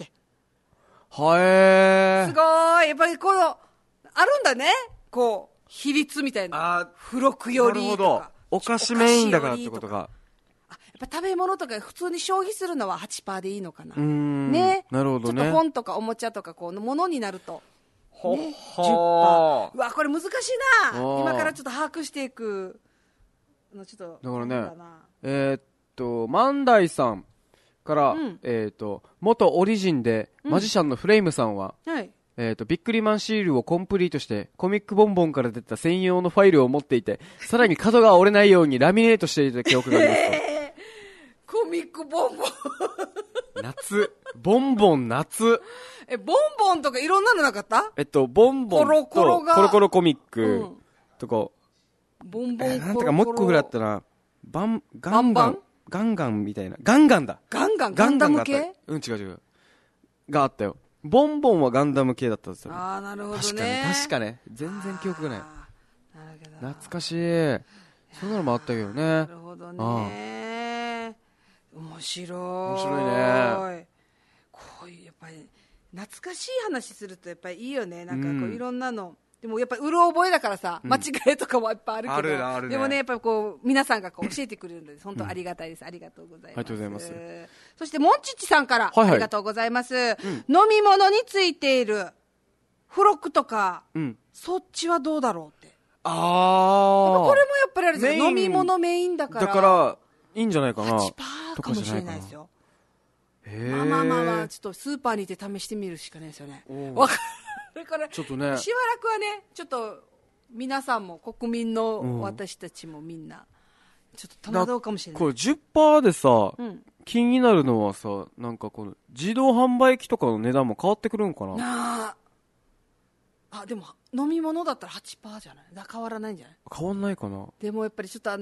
はすごい。やっぱりこのあるんだね、こう比率みたいな。付録よりとか。なるほど。 お菓子メインだからってことか。 やっぱ食べ物とか普通に消費するのは 8% でいいのかな。 ね。なるほどね。 ちょっと本とかおもちゃとかこうものになると、ね、10%。うわ、これ難しいな。今からちょっと把握していくのちょっと。 だからね、万代さんから、元オリジンで、マジシャンのフレイムさんは、はい。ビックリマンシールをコンプリートしてコミックボンボンから出た専用のファイルを持っていて、さらに角が折れないようにラミネートしていた記憶がありますと。コミックボンボン夏ボンボン夏ボンボンとかいろんなのなかった？ ボンボンとコロコロコミックとか、 ボンボンなんとかもう一個ぐらいあったな。ガンガンみたいな。ガンガンだ。 ガンダム系？ うん、違う。があったよ。ボンボンはガンダム系だったんですよ。 ああ、なるほどね。 確かね。全然記憶がない。懐かしい。そんなのもあったけどね。 なるほどね。面白いね。 こういうやっぱり懐かしい話するとやっぱりいいよね。なんかこういろんなの。でもやっぱりうろ覚えだからさ、間違いとかもいっぱいあるけど、 あるね。 でもね、やっぱりこう皆さんがこう教えてくれるので本当ありがたいです。ありがとうございます。 ありがとうございます。 そしてモンチッチさんからありがとうございます。飲み物についている付録とか、そっちはどうだろうって。 これもやっぱりあれですよ。飲み物メインだから。 だからいいんじゃないかな。 8% かもしれないですよ。まあちょっとスーパーに行って試してみるしかないですよね。わかる。これちょっとね、 しばらくはね、ちょっと皆さんも国民の私たちもみんなちょっと戸惑うかもしれない。 これ 10% でさ、気になるのはさ、なんかこの自動販売機とかの値段も変わってくるんかな。 でも飲み物だったら 8% じゃない？変わらないんじゃない？ 変わんないかな。 でもやっぱりちょっと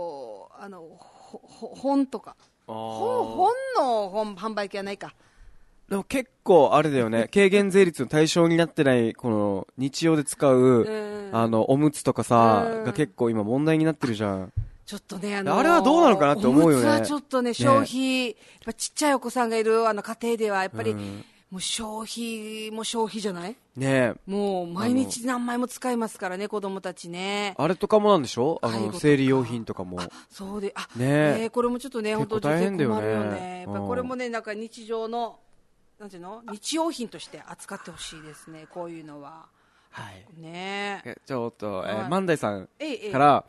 本とか本販売機はないか。 でも結構あれだよね、軽減税率の対象になってないこの日常で使うおむつとかさが結構今問題になってるじゃん。 ちょっとね、 あれはどうなのかなって思うよね。 おむつはちょっとね、消費、やっぱちっちゃいお子さんがいる家庭ではやっぱり、もう消費じゃないね。 もう毎日何枚も使いますからね、子供たちね。 あれとかもなんでしょ？生理用品とかも。 そうで、 ね、 これもちょっとね、本当大変だよね。やっぱこれもね、なんか日常のなんていうの？日用品として扱ってほしいですね。こういうのは。 はい。 ね。 ちょっと万代さんから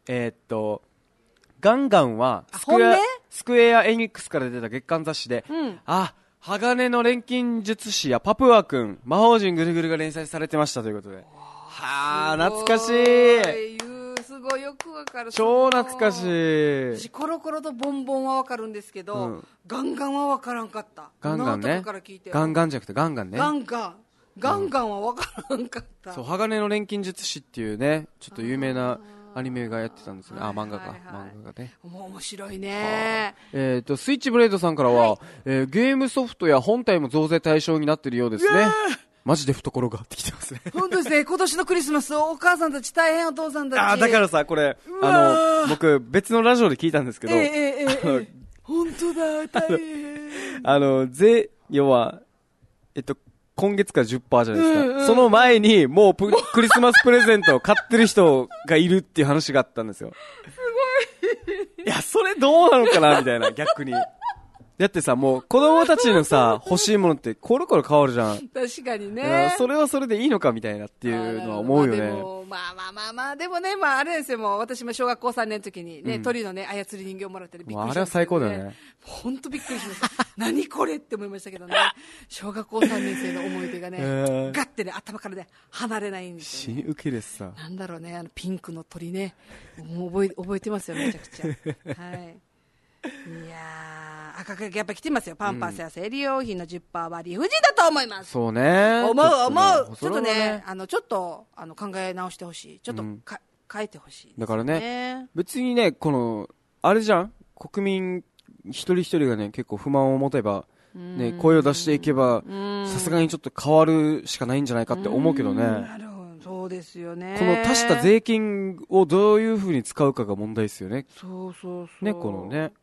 ガンガンはスクエアエニックスから出た月刊雑誌で、鋼の錬金術師やパプワ君、魔法陣ぐるぐるが連載されてましたということで。懐かしい。 すごいよくわかる。 超懐かしい。 私コロコロとボンボンはわかるんですけど、ガンガンはわからんかった。 ガンガンね。ガンガンじゃなくてガンガンね。 ガンガンはわからんかった。 そう、鋼の錬金術師っていうね、ちょっと有名なアニメがやってたんですね。漫画がね。 面白いね。 スイッチブレードさんからは、ゲームソフトや本体も増税対象になっているようですね。マジで懐が張ってきてますね。 本当ですね。今年のクリスマス、お母さんたち大変、お父さんたち。 だからさ、これ、僕、別のラジオで聞いたんですけど、 本当だ、大変。 要は、今月から 10% じゃないですか。その前に、もうクリスマスプレゼントを買ってる人がいるっていう話があったんですよ。 すごい。 いや、それどうなのかなみたいな、逆に。だってさ、もう子供たちのさ、欲しいものってコロコロ変わるじゃん。 確かにね。 それはそれでいいのかみたいなっていうのは思うよね。 でもね、あれですよ、もう私も小学校3年の時にね、鳥のね、操り人形をもらったりびっくりした。 あれは最高だよね。 本当びっくりしました。何これって思いましたけどね。小学校3年生の思い出がね、ガッてね、頭からね、離れないんですよ、 死に受けですさ。 なんだろうね、ピンクの鳥ね。もう覚えてますよ、めちゃくちゃ。はい。いややっぱ来てますよ。パンパスや生理用品の 10% は理不尽だと思います。 そうね。 思う。ちょっとね、ちょっと考え直してほしい。ちょっと変えてほしい、ね。 だからね、別にね、あれじゃん、国民一人一人がね、結構不満を持てば、ね、声を出していけば、さすがにちょっと変わるしかないんじゃないかって思うけどね。 なるほど。そうですよね。 この足した税金をどういう風に使うかが問題ですよね。 そう。 ね、このね。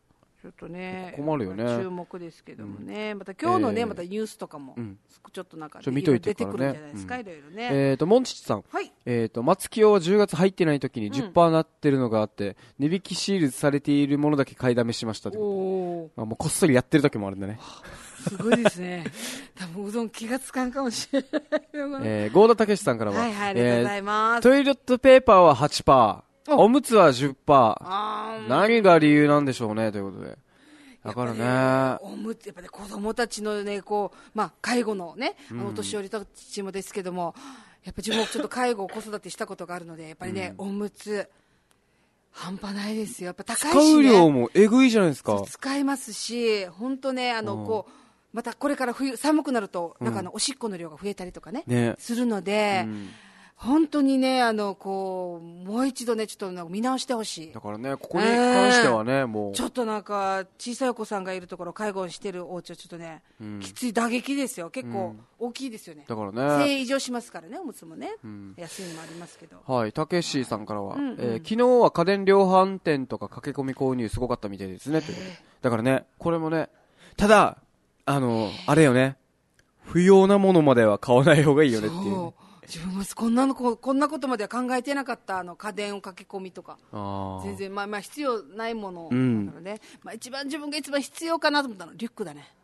ちょっとね困るよね。 注目ですけどもね、また今日のね、またニュースとかも、ちょっとなんか見といて出てくるんじゃないですか、いろいろね。 モンチッチさん、 はい、 松清は10月入ってない時に 10% なってるのがあって、値引きシールされているものだけ買いだめしましたと。もうこっそりやってる時もあるんだね。 すごいですね。多分うどん気がつかんかもしれない。 郷田武さんからは、 はいはい、ありがとうございます。 トイレットペーパーは 8%、おむつは 10%。何が理由なんでしょうねということで。だからね、 おむつやっぱね、子供たちのね、こう介護のね、お年寄りたちもですけども、やっぱ自分もちょっと介護子育てしたことがあるので、やっぱりね、おむつ半端ないですよ。やっぱ高いしね。 使う量もえぐいじゃないですか。 使いますし、本当ね、こうまたこれから冬寒くなると、なんかおしっこの量が増えたりとかね、するので。本当にね、こうもう一度ね、ちょっと見直してほしい。 だからね、ここに関してはね、もうちょっとなんか小さいお子さんがいるところ、介護してるお家はちょっとね、きつい打撃ですよ。結構大きいですよね。 だからね、 性異常しますからね、おむつもね、安いのもありますけど。 はい、たけしさんからは、昨日は家電量販店とか駆け込み購入すごかったみたいですねということで。だからね、これもね、ただあれよね、不要なものまでは買わない方がいいよねっていうね。 自分もこんなことまでは考えてなかった。家電を駆け込みとか全然必要ないものだからね、自分が一番必要かなと思ったのリュックだね。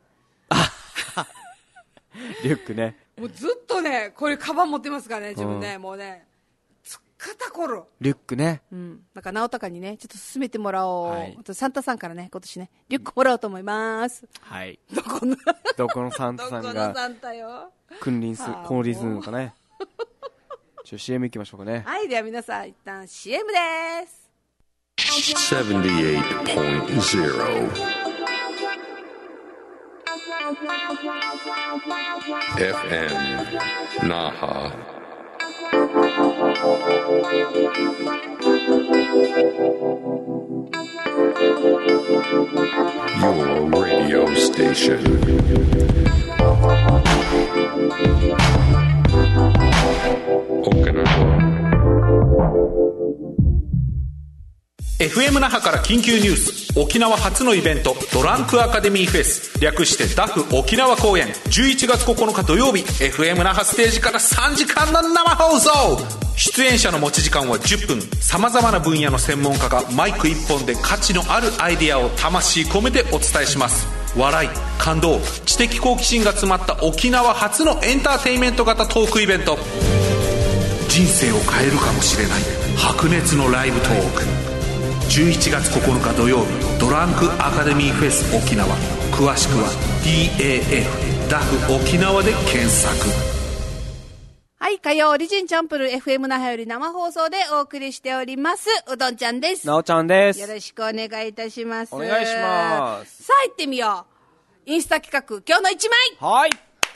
リュックね、 もうずっとね、これカバン持ってますからね、自分ね、もうね、肩こるリュックね。 なんか直高にね、ちょっと勧めてもらおう。サンタさんからね、今年ね、リュックもらおうと思います。 はい。 どこのサンタさんがどこのサンタよ。 降臨するのかね。CM 行きましょうかね。 はい、では皆さん一旦 CM です。 78.0 FM Naha. Your radio station. FM 那覇から緊急ニュース。沖縄初のイベントドランクアカデミーフェス、略してダフ沖縄公演、11月9日土曜日、 FM 那覇ステージから3時間の生放送。出演者の持ち時間は10分。さまざまな分野の専門家がマイク1本で価値のあるアイデアを魂込めてお伝えします。笑い、感動、知的好奇心が詰まった沖縄初のエンターテインメント型トークイベント。人生を変えるかもしれない白熱のライブトーク。11月9日土曜日、ドランクアカデミーフェス沖縄。詳しくは DAF ダフ沖縄で検索。 はい、火曜リジンチャンプル FM 那覇より生放送でお送りしております。うどんちゃんです。 なおちゃんです。 よろしくお願いいたします。 お願いします。 さあ行ってみよう。インスタ企画、今日の一枚。 はい。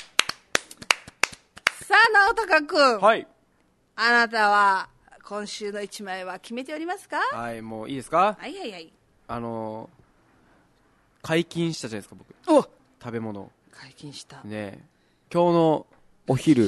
さあ直高くん、 はい、 あなたは今週の一枚は決めておりますか？ はい、もういいですか？ はいはいはい。 解禁したじゃないですか、僕。 お、 食べ物解禁したね。今日のお昼、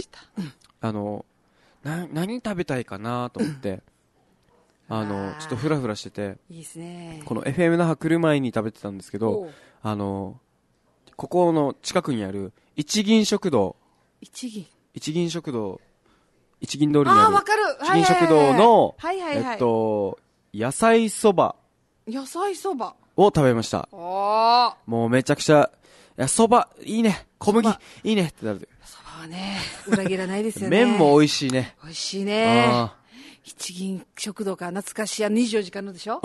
何食べたいかなと思ってちょっとフラフラしてて、 いいですね。 この FM 那覇来る前に食べてたんですけど、ここの近くにある一銀食堂、一銀食堂、一銀通りにあるわかる、 一銀食堂の野菜そばを食べました。もうめちゃくちゃ、いや、そばいいね、小麦いいねってなる。 そばはね、裏切らないですよね。 麺も美味しいね。 美味しいね。一銀食堂か、懐かしい24時間のでしょ。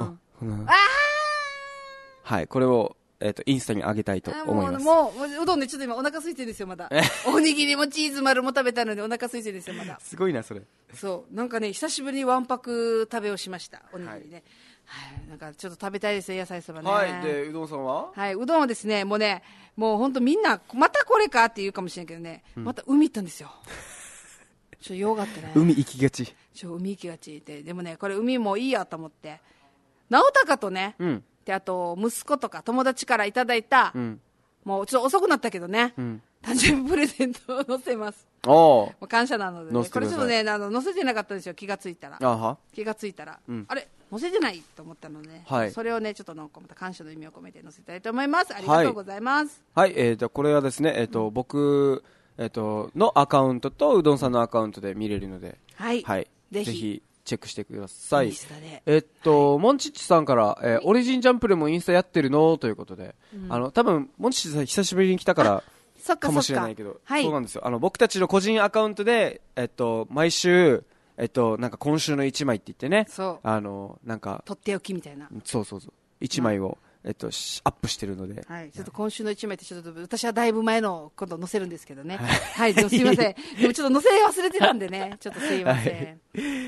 はい、これをインスタに上げたいと思います。 もううどんでちょっと今お腹空いてるんですよ、まだ。おにぎりもチーズ丸も食べたのでお腹空いてるんですよ、まだ。 すごいな、それ。 そう、なんかね、久しぶりにわんぱく食べをしました、おにぎりね。はい、なんかちょっと食べたいですよ、野菜そばね。 はい、で、うどんさんは？ はい、うどんはですね、もう本当みんな、またこれかって言うかもしれんけどね、また海行ったんですよ。ちょっと用があってね。 海行きがち。 海行きがちで、でもね、これ海もいいやと思って、直高とね、で、あと、息子とか友達からいただいた、もうちょっと遅くなったけどね、誕生日プレゼントを載せます。感謝なので、ね、これちょっとね、載せてなかったんですよ、気がついたら。あれ、 載せてないと思ったので、 はい、 それをねちょっとまた感謝の意味を込めて載せたいと思います。ありがとうございます。 はい、これはですね、僕、のアカウントとうどんさんのアカウントで見れるので、 はい、 ぜひチェックしてください。 インスタでモンチッチさんから、オリジンジャンプでもインスタやってるのということで、多分モンチッチさん久しぶりに来たからかもしれないけど、そうなんですよ。僕たちの個人アカウントで、毎週なんか今週の1枚って言ってね、なんかとっておきみたいな、 そう1枚を、アップしてるので、 ちょっと今週の1枚ってちょっと私はだいぶ前の今度載せるんですけどね、でもすいません、でもちょっと載せ忘れてたんでね、ちょっとすいません。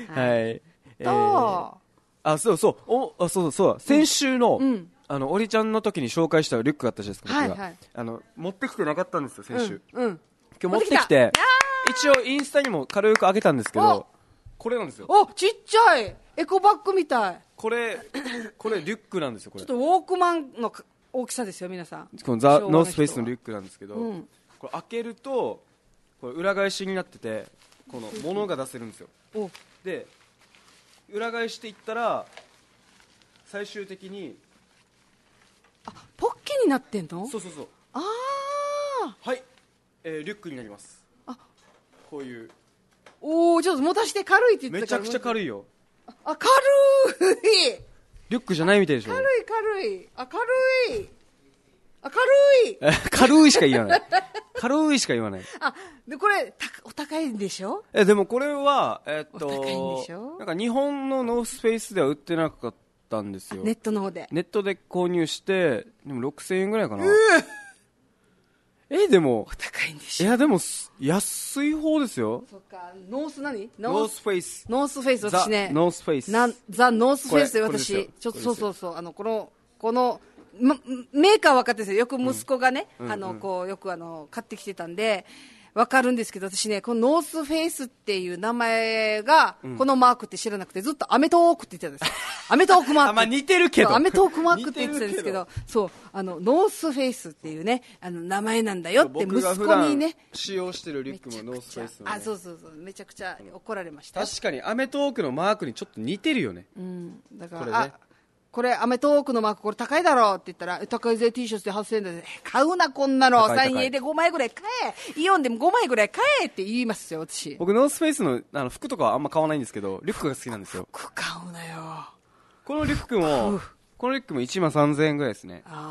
そう先週の、オリちゃんの時に紹介したリュックがあったじゃないですか、持ってきてなかったんですよ先週、今日持ってきて、一応インスタにも軽く上げたんですけど、これなんですよ。 ちっちゃいエコバッグみたい。 これリュックなんですよ。これちょっとウォークマンの大きさですよ皆さん。 このザ・ノースフェイスのリュックなんですけど、これ開けるとこれ裏返しになってて、この物が出せるんですよ。で裏返していったら最終的にポッケになってんの？ そうはい、リュックになります。こういうちょっと持たして軽いって言ってたから。 めちゃくちゃ軽いよ。 軽い。 リュックじゃないみたいでしょ。 軽い。 軽いしか言わない。軽いしか言わない。 でこれお高いんでしょ？ でもこれはお高いんでしょ？ なんか日本のノースフェイスでは売ってなかったんですよ。 ネットの方で。 ネットで購入してでも6000円ぐらいかな。でもお高いんでしょ？ いやでも安い方ですよ。 そっか。ノース何？ ノースフェイス。 ノースフェイス私ね。 ザ・ノースフェイス。 ザ・ノースフェイスで私ちょっとこのメーカー分かってるんですよ。よく息子がね、こうよく買ってきてたんで分かるんですけど、私ねこのノースフェイスっていう名前が、このマークって知らなくてずっとアメトーークって言ってたんですよ。アメトーークマーク。 似てるけど。 アメトーークマークって言ってたんですけど、ノースフェイスっていうね名前なんだよって息子にね。 使用してるリュックもノースフェイスの、ね。 そうめちゃくちゃ怒られました。 確かにアメトーークのマークにちょっと似てるよね。 だからこれアメトーークのマークこれ高いだろって言ったら、高いぜ T シャツで8000円で買うなこんなの、3円で5枚ぐらい買え、イオンでも5枚ぐらい買えって言いますよ私。 僕ノースフェイスの服とかはあんま買わないんですけど、リュックが好きなんですよ。 服買うなよ。 このリュックも1万3000円ぐらいですね。結構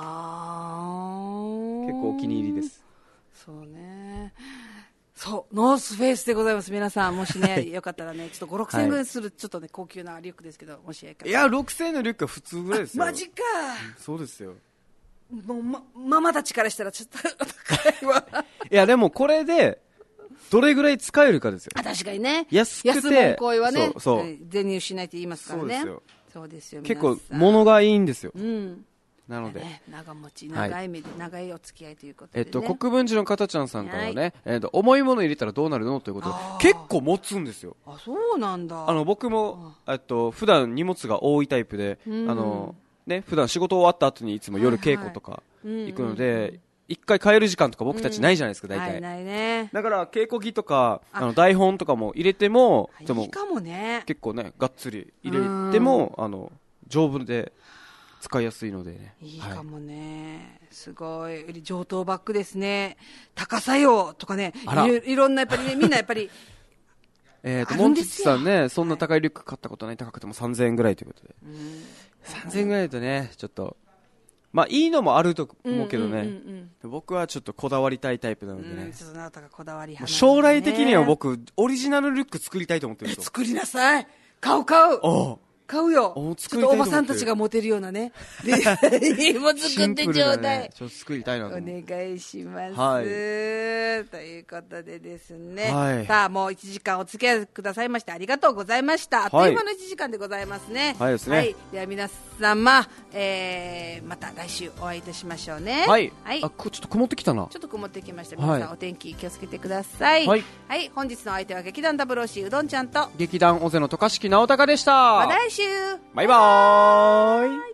お気に入りです。 そうね。ノースフェイスでございます。皆さんもしねよかったらね、ちょっと5、6000円ぐらいするちょっとね高級なリュックですけど、もしよかったら。 いや6000円のリュックは普通ぐらいですよ。 マジか。 そうですよ。 もうママたちからしたらちょっと高いわ。 いやでもこれでどれぐらい使えるかですよ。 確かにね。 安くて安もん恋はね、全入しないと言いますからね。そうですよ。 結構物がいいんですよ。なので、 長持ち、長い目で、長いお付き合いということで、ね。 国分寺のかたちゃんさんからね、重いもの入れたらどうなるのということで、結構持つんですよ。 そうなんだ。 僕も、普段荷物が多いタイプで、普段仕事終わった後にいつも夜稽古とか行くので、一回帰る時間とか僕たちないじゃないですか、大体。 ないね。 だから稽古着とか、台本とかも入れても、 でもいいかもね。 結構ね、がっつり入れても、丈夫で、使いやすいのでね。 いいかもね。すごい。上等バッグですね。高さよとかね。いろんなやっぱりね、みんなやっぱり。 モンチッチさんね、そんな高いリュック買ったことない。高くても3000円ぐらいということで。3000円ぐらいだとね、ちょっと。まあいいのもあると思うけどね。僕はちょっとこだわりたいタイプなのでね。 ちょっとあなたがこだわり派。 将来的には僕、オリジナルリュック作りたいと思ってるんですよ。 作りなさい。買う。買うよ。ちょっとおばさんたちが持てるようなね。もう作ってちょうだい。 ちょっと作りたいなと。 お願いします。ということでですね。さあ、もう1時間お付き合いくださいましてありがとうございました。あっという間の1時間でございますね。 はいですね。 では皆様、また来週お会いいたしましょうね。 ちょっと曇ってきたな。 ちょっと曇ってきました。皆さんお天気気をつけてください。本日の相手は劇団WCうどんちゃんと劇団尾瀬の渡嘉敷直隆でした。 また来週。 バイバーイ。